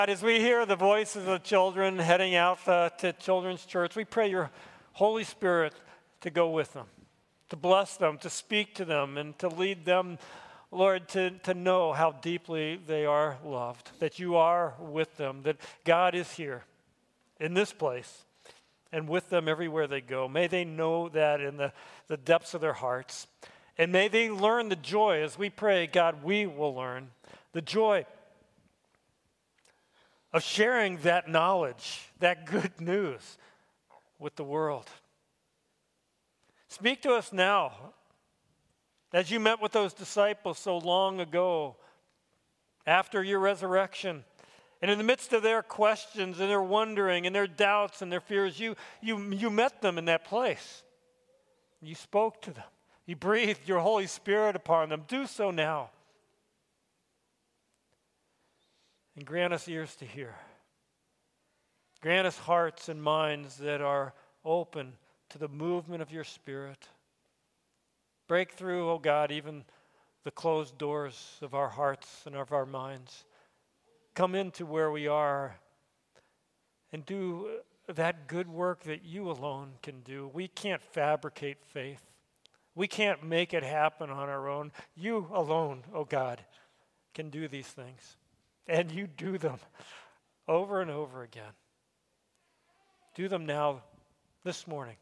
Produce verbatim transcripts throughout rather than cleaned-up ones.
As we hear the voices of the children heading out uh, to Children's Church, we pray your Holy Spirit to go with them, to bless them, to speak to them, and to lead them, Lord, to, to know how deeply they are loved, that you are with them, that God is here in this place and with them everywhere they go. May they know that in the, the depths of their hearts. And may they learn the joy, as we pray, God, we will learn the joy of sharing that knowledge, that good news with the world. Speak to us now, as you met with those disciples so long ago, after your resurrection, and in the midst of their questions and their wondering and their doubts and their fears, you, you, you met them in that place. You spoke to them. You breathed your Holy Spirit upon them. Do so now. And grant us ears to hear. Grant us hearts and minds that are open to the movement of your Spirit. Break through, oh God, even the closed doors of our hearts and of our minds. Come into where we are and do that good work that you alone can do. We can't fabricate faith. We can't make it happen on our own. You alone, oh God, can do these things. And you do them over and over again. Do them now, this morning.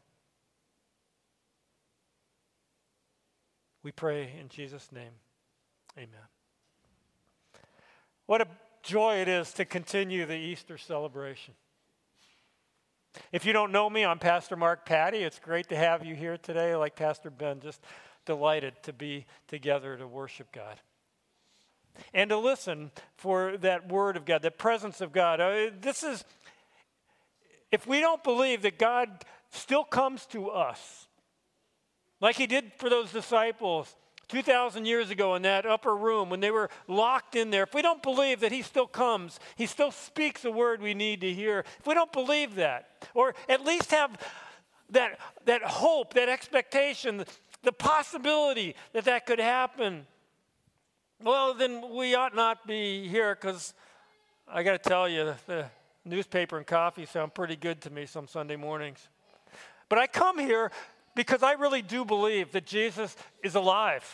We pray in Jesus' name. Amen. What a joy it is to continue the Easter celebration. If you don't know me, I'm Pastor Mark Patty. It's great to have you here today. Like Pastor Ben, just delighted to be together to worship God. And to listen for that word of God, the presence of God. Uh, this is, if we don't believe that God still comes to us, like he did for those disciples two thousand years ago in that upper room when they were locked in there, if we don't believe that he still comes, he still speaks a word we need to hear, if we don't believe that, or at least have that, that hope, that expectation, the possibility that that could happen, well, then we ought not be here, because I got to tell you, the newspaper and coffee sound pretty good to me some Sunday mornings. But I come here because I really do believe that Jesus is alive.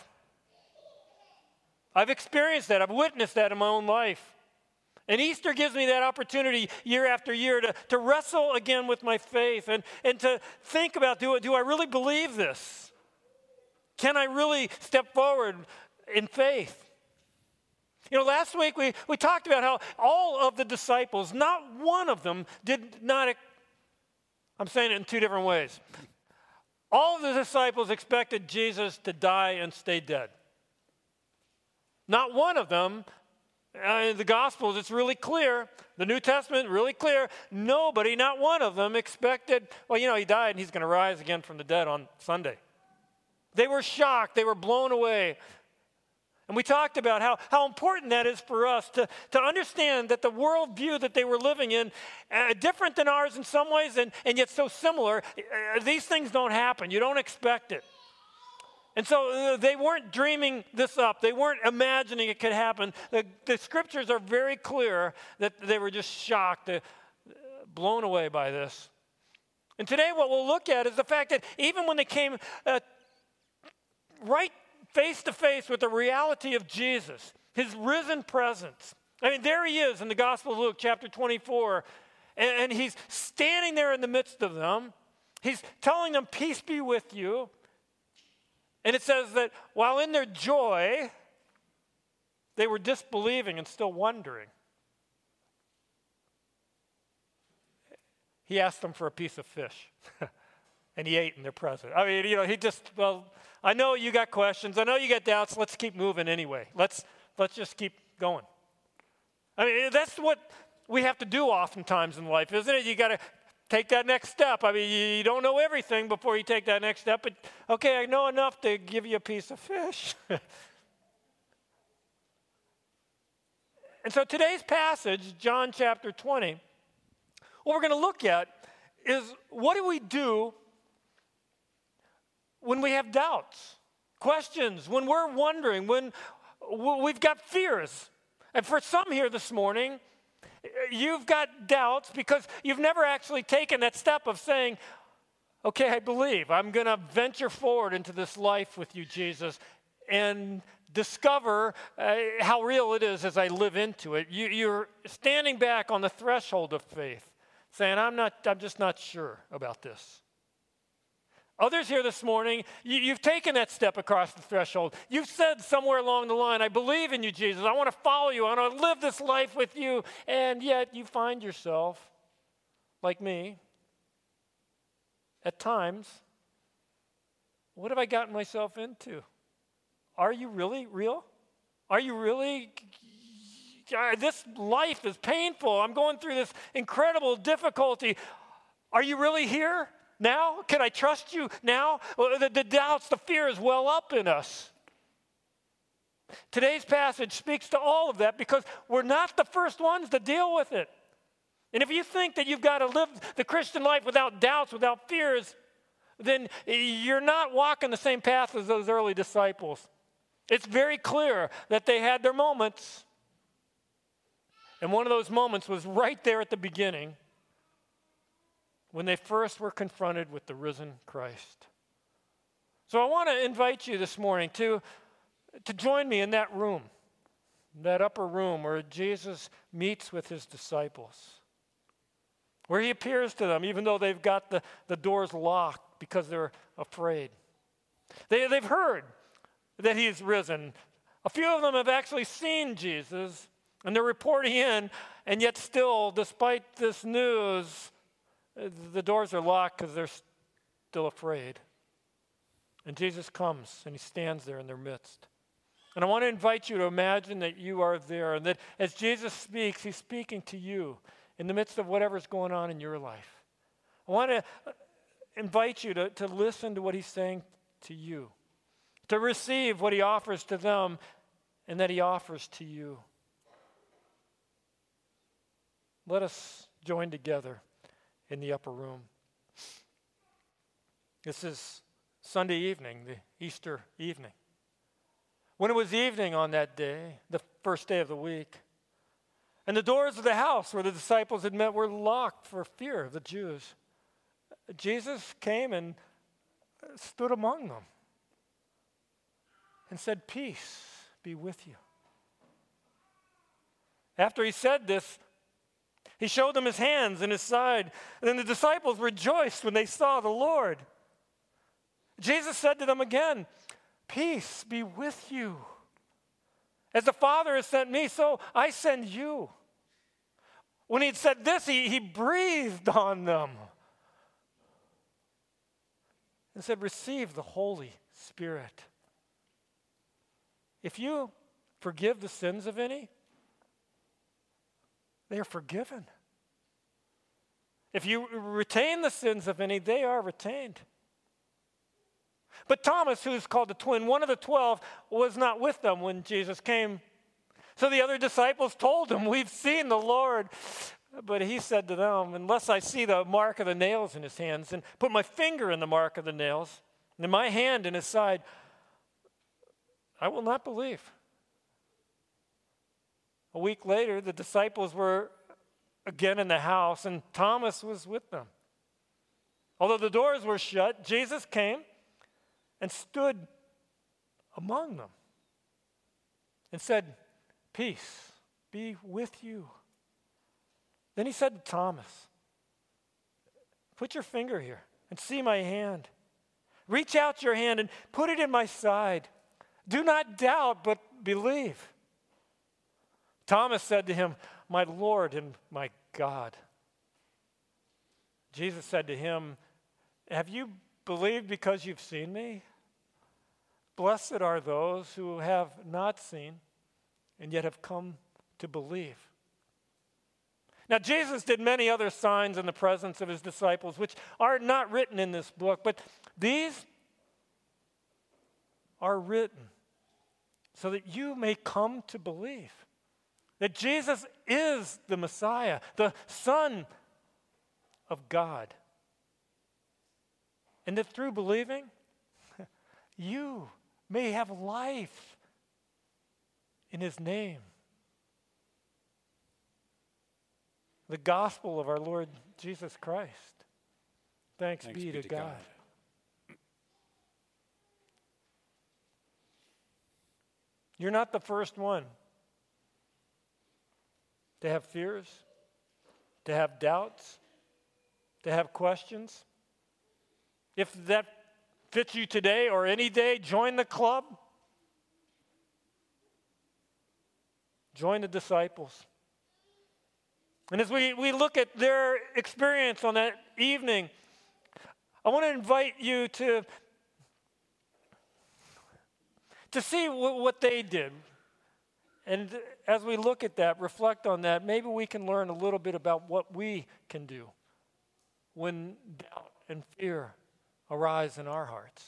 I've experienced that. I've witnessed that in my own life. And Easter gives me that opportunity year after year to, to wrestle again with my faith and, and to think about, do, do I really believe this? Can I really step forward in faith? You know, last week we, we talked about how all of the disciples, not one of them did not, I'm saying it in two different ways. All of the disciples expected Jesus to die and stay dead. Not one of them, uh, in the Gospels, it's really clear, the New Testament, really clear, nobody, not one of them expected, well, you know, he died and he's going to rise again from the dead on Sunday. They were shocked. They were blown away. And we talked about how, how important that is for us to, to understand that the worldview that they were living in, uh, different than ours in some ways and, and yet so similar, uh, these things don't happen. You don't expect it. And so uh, they weren't dreaming this up. They weren't imagining it could happen. The, the scriptures are very clear that they were just shocked, uh, blown away by this. And today what we'll look at is the fact that even when they came uh, right face to face with the reality of Jesus, his risen presence. I mean, there he is in the Gospel of Luke, chapter twenty-four, and, and he's standing there in the midst of them. He's telling them, peace be with you. And it says that while in their joy, they were disbelieving and still wondering. He asked them for a piece of fish, and he ate in their presence. I mean, you know, he just, well, I know you got questions. I know you got doubts. Let's keep moving anyway. Let's let's just keep going. I mean, that's what we have to do oftentimes in life, isn't it? You got to take that next step. I mean, you, you don't know everything before you take that next step. But, okay, I know enough to give you a piece of fish. And so today's passage, John chapter twenty, what we're going to look at is what do we do when we have doubts, questions, when we're wondering, when we've got fears. And for some here this morning, You've got doubts because you've never actually taken that step of saying, okay, I believe. I'm going to venture forward into this life with you, Jesus, and discover uh, how real it is as I live into it. You, you're standing back on the threshold of faith, saying, I'm not, I'm just not sure about this. Others here this morning, you, you've taken that step across the threshold. You've said somewhere along the line, I believe in you, Jesus. I want to follow you. I want to live this life with you. And yet you find yourself, like me, at times, what have I gotten myself into? Are you really real? Are you really, this life is painful. I'm going through this incredible difficulty. Are you really here now? Can I trust you now? Well, the, the doubts, the fears well up in us. Today's passage speaks to all of that because we're not the first ones to deal with it. And if you think that you've got to live the Christian life without doubts, without fears, then you're not walking the same path as those early disciples. It's very clear that they had their moments. And one of those moments was right there at the beginning when they first were confronted with the risen Christ. So I want to invite you this morning to, to join me in that room, that upper room where Jesus meets with his disciples, where he appears to them even though they've got the, the doors locked because they're afraid. They, they've heard that he's risen. A few of them have actually seen Jesus, and they're reporting in, and yet still, despite this news, the doors are locked because they're still afraid. And Jesus comes, and he stands there in their midst. And I want to invite you to imagine that you are there, and that as Jesus speaks, he's speaking to you in the midst of whatever's going on in your life. I want to invite you to, to listen to what he's saying to you, to receive what he offers to them and that he offers to you. Let us join together in the upper room. This is Sunday evening, the Easter evening. When it was evening on that day, the first day of the week, and the doors of the house where the disciples had met were locked for fear of the Jews, Jesus came and stood among them and said, "Peace be with you." After he said this, he showed them his hands and his side. And then the disciples rejoiced when they saw the Lord. Jesus said to them again, "Peace be with you. As the Father has sent me, so I send you." When he had said this, he, he breathed on them and said, "Receive the Holy Spirit. If you forgive the sins of any, they are forgiven. If you retain the sins of any, they are retained." But Thomas, who's called the twin, one of the twelve, was not with them when Jesus came. So the other disciples told him, "We've seen the Lord." But he said to them, "Unless I see the mark of the nails in his hands and put my finger in the mark of the nails and my hand in his side, I will not believe." A week later, the disciples were again in the house, and Thomas was with them. Although the doors were shut, Jesus came and stood among them and said, "Peace be with you." Then he said to Thomas, "Put your finger here and see my hand. Reach out your hand and put it in my side. Do not doubt, but believe." Thomas said to him, "My Lord and my God." Jesus said to him, "Have you believed because you've seen me? Blessed are those who have not seen and yet have come to believe." Now, Jesus did many other signs in the presence of his disciples, which are not written in this book, but these are written so that you may come to believe that Jesus is the Messiah, the Son of God. And that through believing, you may have life in his name. the gospel of our Lord Jesus Christ. Thanks, Thanks be, be to, to God. God. You're not the first one to have fears, to have doubts, to have questions. If that fits you today or any day, join the club. Join the disciples. And as we, we look at their experience on that evening, I want to invite you to, to see w- what they did. And as we look at that, reflect on that, maybe we can learn a little bit about what we can do when doubt and fear arise in our hearts.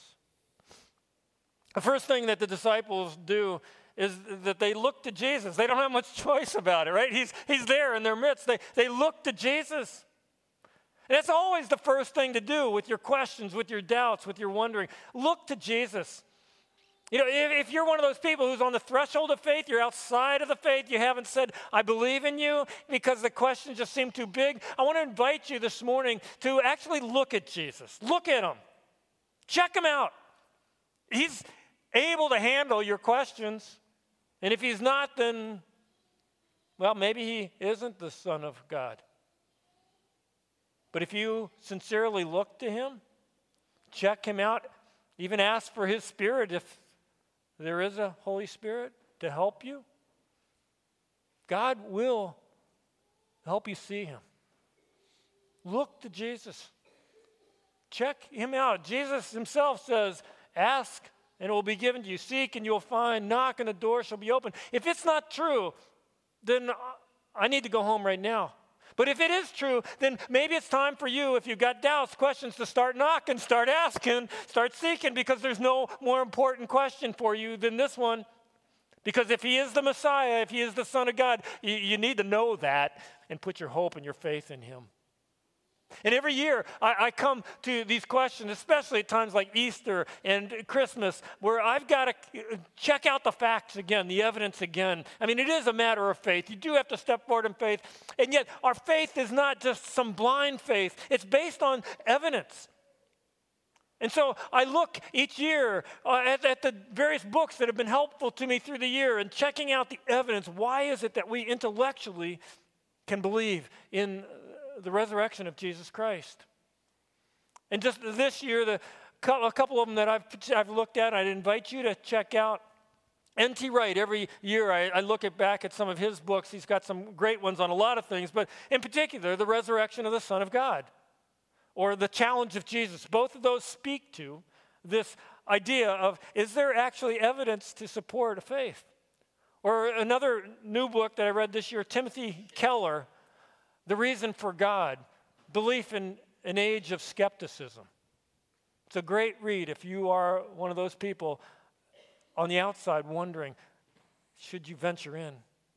The first thing that the disciples do is that they look to Jesus. They don't have much choice about it, right? He's, he's there in their midst. They, they look to Jesus. And that's always the first thing to do with your questions, with your doubts, with your wondering. Look to Jesus. You know, if, if you're one of those people who's on the threshold of faith, you're outside of the faith, you haven't said, I believe in you, because the questions just seem too big, I want to invite you this morning to actually look at Jesus. Look at him. Check him out. He's able to handle your questions. And if he's not, then, well, maybe he isn't the Son of God. But if you sincerely look to him, check him out, even ask for his Spirit if there is a Holy Spirit to help you, God will help you see him. Look to Jesus. Check him out. Jesus himself says, ask and it will be given to you. Seek and you'll find. Knock and the door shall be open. If it's not true, then I need to go home right now. But if it is true, then maybe it's time for you, if you've got doubts, questions, to start knocking, start asking, start seeking, because there's no more important question for you than this one. Because if he is the Messiah, if he is the Son of God, you, you need to know that and put your hope and your faith in him. And every year, I, I come to these questions, especially at times like Easter and Christmas, where I've got to check out the facts again, the evidence again. I mean, it is a matter of faith. You do have to step forward in faith. And yet, our faith is not just some blind faith. It's based on evidence. And so I look each year uh, at, at the various books that have been helpful to me through the year and checking out the evidence. Why is it that we intellectually can believe in the resurrection of Jesus Christ? And just this year, the a couple of them that I've, I've looked at, I'd invite you to check out. N T Wright, every year I, I look at back at some of his books. He's got some great ones on a lot of things, but in particular, the resurrection of the Son of God, or the challenge of Jesus. Both of those speak to this idea of, is there actually evidence to support a faith? Or another new book that I read this year, Timothy Keller, The Reason for God, Belief in an Age of Skepticism. It's a great read if you are one of those people on the outside wondering, should you venture in?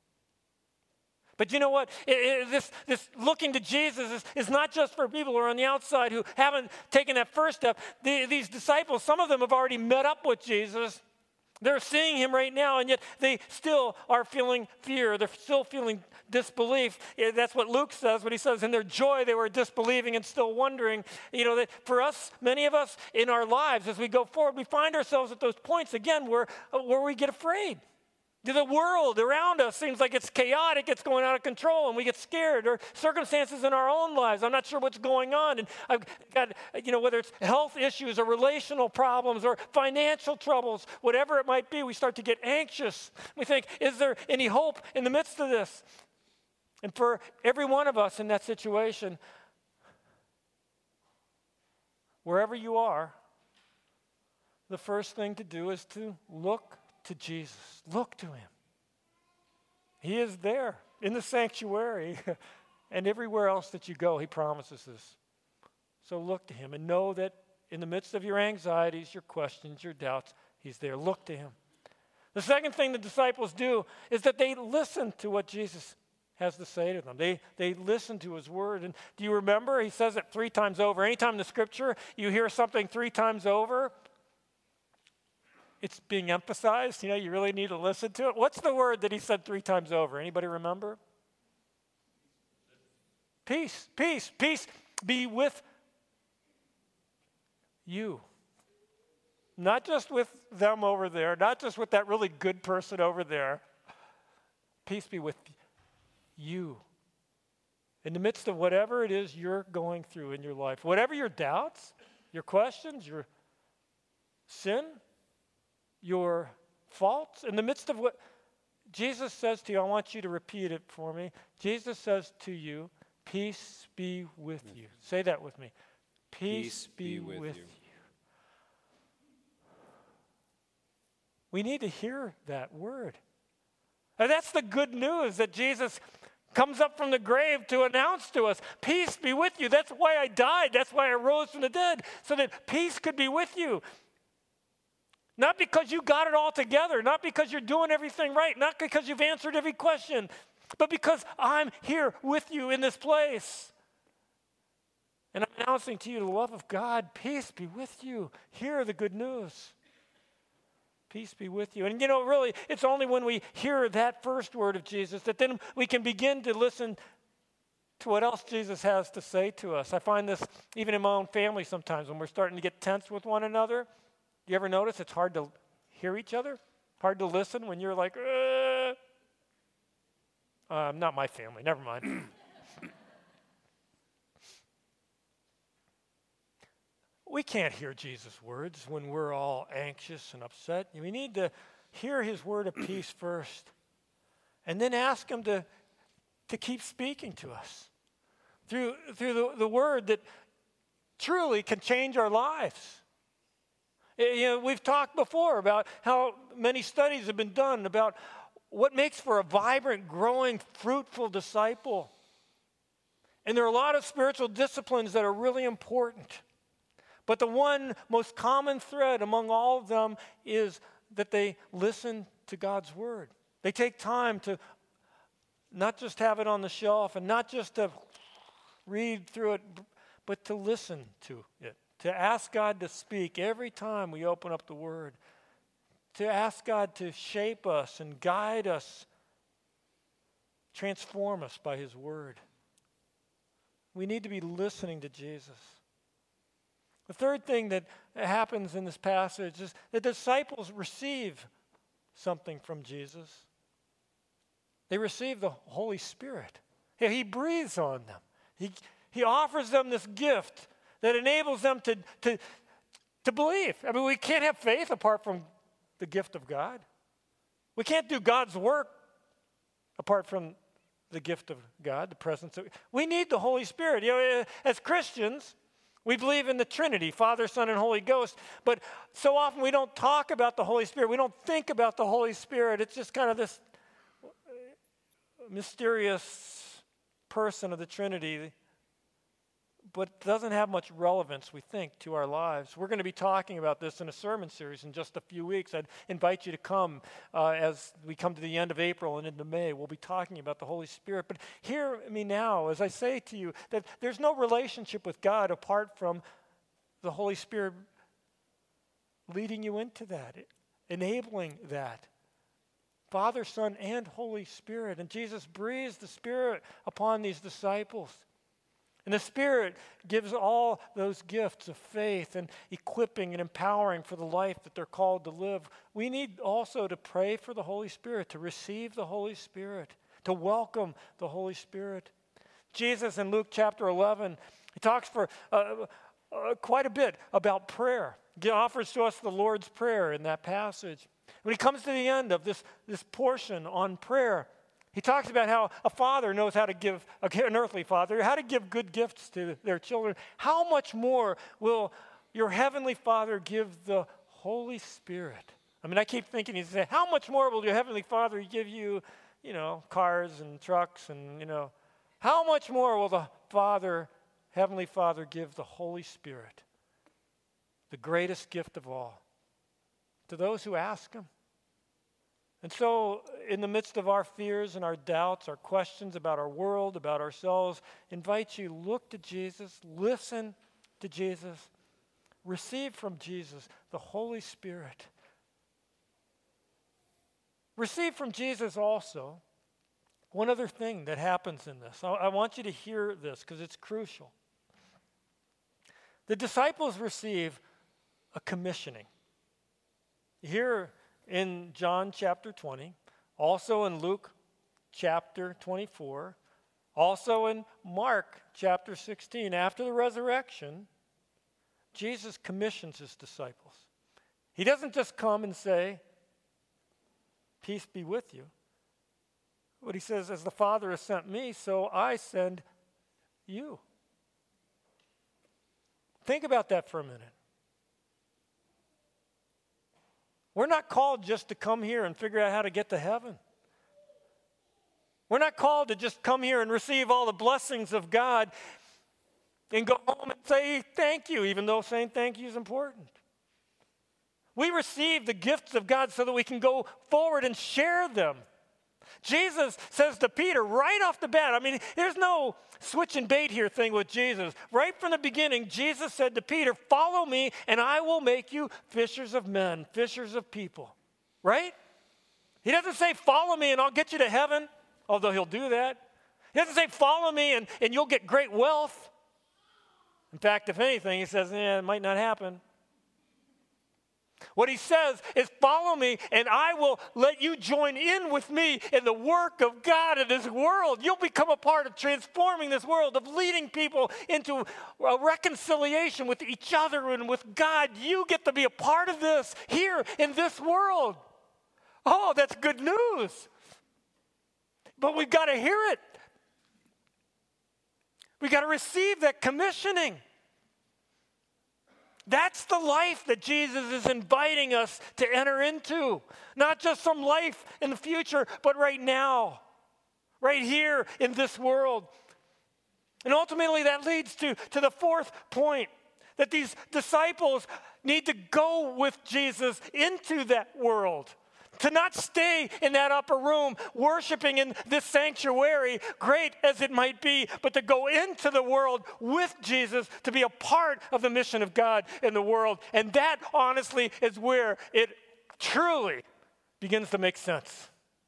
But you know what? It, it, this, this looking to Jesus is, is not just for people who are on the outside who haven't taken that first step. The, these disciples, some of them have already met up with Jesus. They're seeing him right now, and yet they still are feeling fear. They're still feeling disbelief. That's what Luke says when he says, in their joy they were disbelieving and still wondering. You know, that for us, many of us in our lives, as we go forward, we find ourselves at those points, again, where, where we get afraid. The world around us seems like it's chaotic, it's going out of control, and we get scared, or circumstances in our own lives. I'm not sure what's going on, and I've got, you know, whether it's health issues or relational problems or financial troubles, whatever it might be, we start to get anxious. We think, is there any hope in the midst of this? And for every one of us in that situation, wherever you are, the first thing to do is to look to Jesus. Look to him. He is there in the sanctuary and everywhere else that you go. He promises this. So look to him and know that in the midst of your anxieties, your questions, your doubts, he's there. Look to him. The second thing the disciples do is that they listen to what Jesus has to say to them. They, they listen to his word. And do you remember? He says it three times over. Anytime in the scripture you hear something three times over, it's being emphasized. You know, you really need to listen to it. What's the word that he said three times over? Anybody remember? Peace, peace, peace be with you. Not just with them over there, not just with that really good person over there. Peace be with you. In the midst of whatever it is you're going through in your life, whatever your doubts, your questions, your sin, your faults, in the midst of what Jesus says to you, I want you to repeat it for me. Jesus says to you, peace be with you. Say that with me. Peace, peace be, be with, with you. you. We need to hear that word. And that's the good news that Jesus comes up from the grave to announce to us. Peace be with you. That's why I died. That's why I rose from the dead, so that peace could be with you. Not because you got it all together, not because you're doing everything right, not because you've answered every question, but because I'm here with you in this place. And I'm announcing to you the love of God. Peace be with you. Hear the good news. Peace be with you. And you know, really, it's only when we hear that first word of Jesus that then we can begin to listen to what else Jesus has to say to us. I find this even in my own family sometimes when we're starting to get tense with one another. You ever notice it's hard to hear each other? Hard to listen when you're like, uh, uh not my family, never mind. We can't hear Jesus' words when we're all anxious and upset. We need to hear his word of peace first, and then ask him to, to keep speaking to us through, through the, the word that truly can change our lives. You know, we've talked before about how many studies have been done about what makes for a vibrant, growing, fruitful disciple. And there are a lot of spiritual disciplines that are really important. But the one most common thread among all of them is that they listen to God's word. They take time to not just have it on the shelf and not just to read through it, but to listen to it. To ask God to speak every time we open up the word. To ask God to shape us and guide us, transform us by his word. We need to be listening to Jesus. The third thing that happens in this passage is the disciples receive something from Jesus. They receive the Holy Spirit. He breathes on them. He, he offers them this gift that enables them to, to, to believe. I mean, we can't have faith apart from the gift of God. We can't do God's work apart from the gift of God, the presence of God. We need the Holy Spirit. You know, as Christians, we believe in the Trinity, Father, Son, and Holy Ghost, but so often we don't talk about the Holy Spirit. We don't think about the Holy Spirit. It's just kind of this mysterious person of the Trinity, but doesn't have much relevance, we think, to our lives. We're going to be talking about this in a sermon series in just a few weeks. I'd invite you to come uh, as we come to the end of April and into May. We'll be talking about the Holy Spirit. But hear me now as I say to you that there's no relationship with God apart from the Holy Spirit leading you into that, enabling that. Father, Son, and Holy Spirit. And Jesus breathes the Spirit upon these disciples. And the Spirit gives all those gifts of faith and equipping and empowering for the life that they're called to live. We need also to pray for the Holy Spirit, to receive the Holy Spirit, to welcome the Holy Spirit. Jesus in Luke chapter eleven, he talks for uh, uh, quite a bit about prayer. He offers to us the Lord's Prayer in that passage. When he comes to the end of this, this portion on prayer, he talks about how a father knows how to give, an earthly father, how to give good gifts to their children. How much more will your heavenly Father give the Holy Spirit? I mean, I keep thinking, he said, how much more will your heavenly Father give you, you know, cars and trucks and, you know, how much more will the Father, heavenly Father, give the Holy Spirit, the greatest gift of all, to those who ask him? And so, in the midst of our fears and our doubts, our questions about our world, about ourselves, invite you, look to Jesus, listen to Jesus, receive from Jesus the Holy Spirit. Receive from Jesus also One other thing that happens in this, I, I want you to hear this because it's crucial. The disciples receive a commissioning. Here in John chapter twenty, also in Luke chapter twenty-four, also in Mark chapter sixteen, after the resurrection, Jesus commissions his disciples. He doesn't just come and say, "Peace be with you." But he says, "As the Father has sent me, so I send you." Think about that for a minute. We're not called just to come here and figure out how to get to heaven. We're not called to just come here and receive all the blessings of God and go home and say thank you, even though saying thank you is important. We receive the gifts of God so that we can go forward and share them. Jesus says to Peter right off the bat, I mean, there's no switch and bait here thing with Jesus. Right from the beginning, Jesus said to Peter, "Follow me and I will make you fishers of men, fishers of people." Right? He doesn't say, "Follow me and I'll get you to heaven," although he'll do that. He doesn't say, "Follow me and, and you'll get great wealth." In fact, if anything, he says, eh, it might not happen. What he says is, "Follow me and I will let you join in with me in the work of God in this world. You'll become a part of transforming this world, of leading people into a reconciliation with each other and with God. You get to be a part of this here in this world." Oh, that's good news. But we've got to hear it. We've got to receive that commissioning. That's the life that Jesus is inviting us to enter into. Not just some life in the future, but right now. Right here in this world. And ultimately that leads to, to the fourth point. That these disciples need to go with Jesus into that world. To not stay in that upper room worshiping in this sanctuary, great as it might be, but to go into the world with Jesus, to be a part of the mission of God in the world. And that, honestly, is where it truly begins to make sense.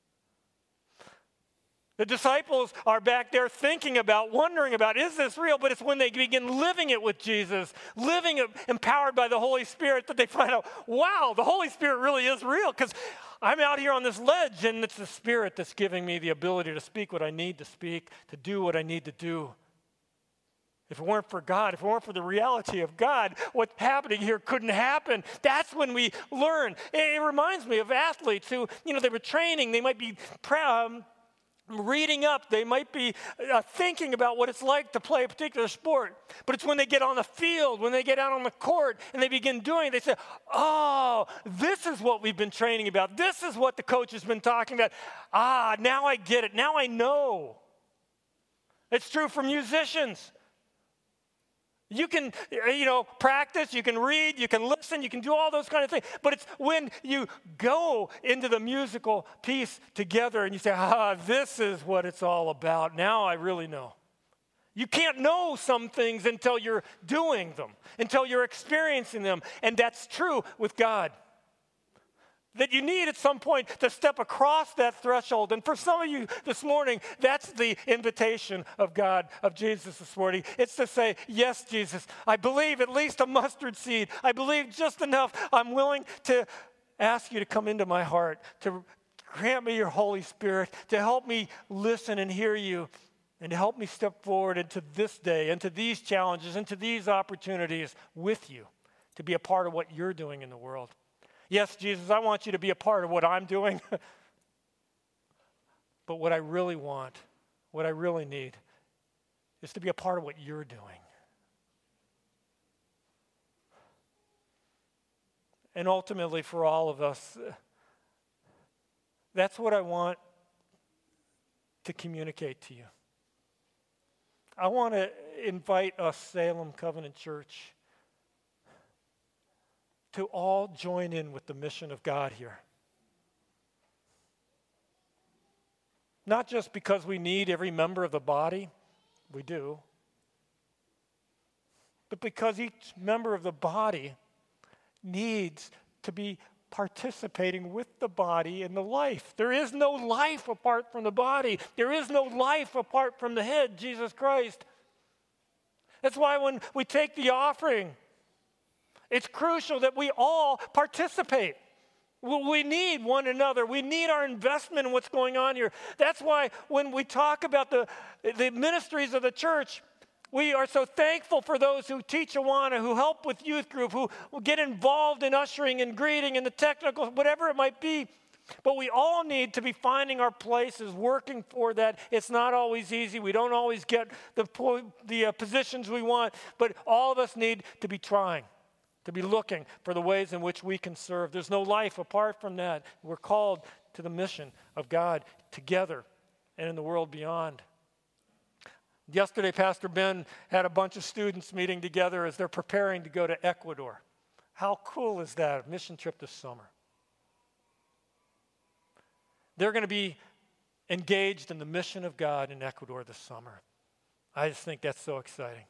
The disciples are back there thinking about, wondering about, is this real? But it's when they begin living it with Jesus, living it empowered by the Holy Spirit, that they find out, wow, the Holy Spirit really is real, because I'm out here on this ledge and it's the Spirit that's giving me the ability to speak what I need to speak, to do what I need to do. If it weren't for God, if it weren't for the reality of God, what's happening here couldn't happen. That's when we learn. It, it reminds me of athletes who, you know, they were training, they might be proud. Um, reading up, they might be uh, thinking about what it's like to play a particular sport. But it's when they get on the field, when they get out on the court, and they begin doing it, they say, oh, this is what we've been training about. This is what the coach has been talking about. Ah, now I get it. Now I know. It's true for musicians. You can, you know, practice, you can read, you can listen, you can do all those kind of things. But it's when you go into the musical piece together and you say, ah, this is what it's all about. Now I really know. You can't know some things until you're doing them, until you're experiencing them. And that's true with God. That you need at some point to step across that threshold. And for some of you this morning, that's the invitation of God, of Jesus this morning. It's to say, yes, Jesus, I believe at least a mustard seed. I believe just enough. I'm willing to ask you to come into my heart, to grant me your Holy Spirit, to help me listen and hear you, and to help me step forward into this day, into these challenges, into these opportunities with you, to be a part of what you're doing in the world. Yes, Jesus, I want you to be a part of what I'm doing. But what I really want, what I really need, is to be a part of what you're doing. And ultimately, for all of us, that's what I want to communicate to you. I want to invite us, Salem Covenant Church, to all join in with the mission of God here. Not just because we need every member of the body, we do, but because each member of the body needs to be participating with the body in the life. There is no life apart from the body. There is no life apart from the head, Jesus Christ. That's why when we take the offering, it's crucial that we all participate. We need one another. We need our investment in what's going on here. That's why when we talk about the, the ministries of the church, we are so thankful for those who teach Awana, who help with youth group, who, who get involved in ushering and greeting and the technical, whatever it might be. But we all need to be finding our places, working for that. It's not always easy. We don't always get the, the uh, positions we want, but all of us need to be trying, to be looking for the ways in which we can serve. There's no life apart from that. We're called to the mission of God together and in the world beyond. Yesterday, Pastor Ben had a bunch of students meeting together as they're preparing to go to Ecuador. How cool is that? A mission trip this summer. They're going to be engaged in the mission of God in Ecuador this summer. I just think that's so exciting.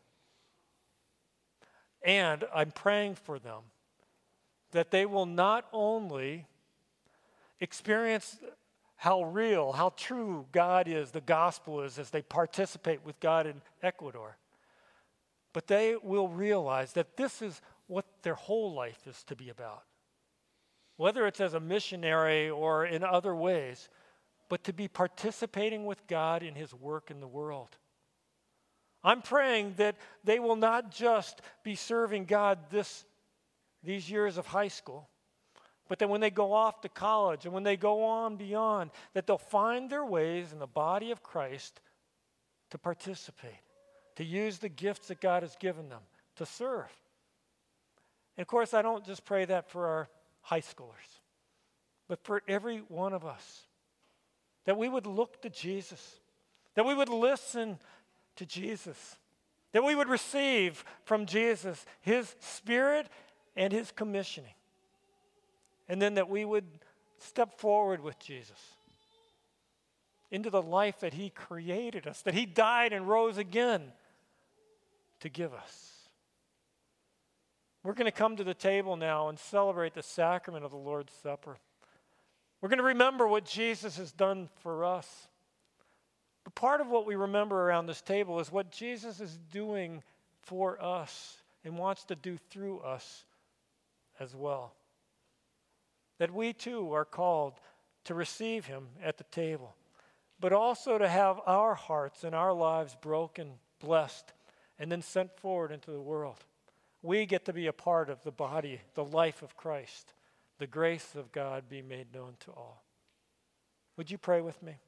And I'm praying for them that they will not only experience how real, how true God is, the gospel is, as they participate with God in Ecuador, but they will realize that this is what their whole life is to be about. Whether it's as a missionary or in other ways, but to be participating with God in his work in the world. I'm praying that they will not just be serving God this, these years of high school, but that when they go off to college and when they go on beyond, that they'll find their ways in the body of Christ to participate, to use the gifts that God has given them, to serve. And of course, I don't just pray that for our high schoolers, but for every one of us, that we would look to Jesus, that we would listen to Jesus, that we would receive from Jesus his Spirit and his commissioning, and then that we would step forward with Jesus into the life that he created us, that he died and rose again to give us. We're going to come to the table now and celebrate the sacrament of the Lord's Supper. We're going to remember what Jesus has done for us. But part of what we remember around this table is what Jesus is doing for us and wants to do through us as well. That we too are called to receive him at the table, but also to have our hearts and our lives broken, blessed, and then sent forward into the world. We get to be a part of the body, the life of Christ. The grace of God be made known to all. Would you pray with me?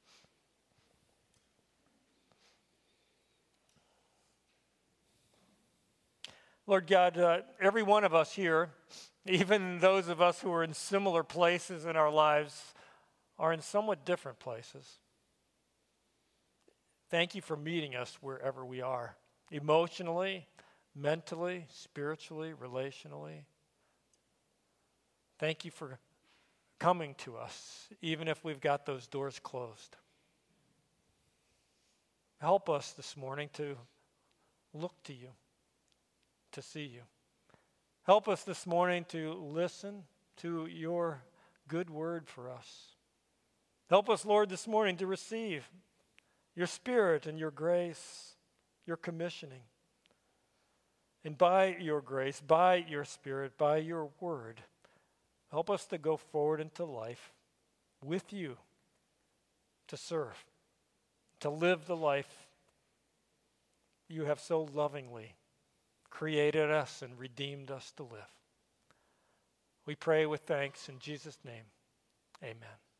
Lord God, uh, every one of us here, even those of us who are in similar places in our lives, are in somewhat different places. Thank you for meeting us wherever we are, emotionally, mentally, spiritually, relationally. Thank you for coming to us, even if we've got those doors closed. Help us this morning to look to you, to see you. Help us this morning to listen to your good word for us. Help us, Lord, this morning to receive your Spirit and your grace, your commissioning. And by your grace, by your Spirit, by your word, help us to go forward into life with you, to serve, to live the life you have so lovingly created us and redeemed us to live. We pray with thanks in Jesus' name. Amen.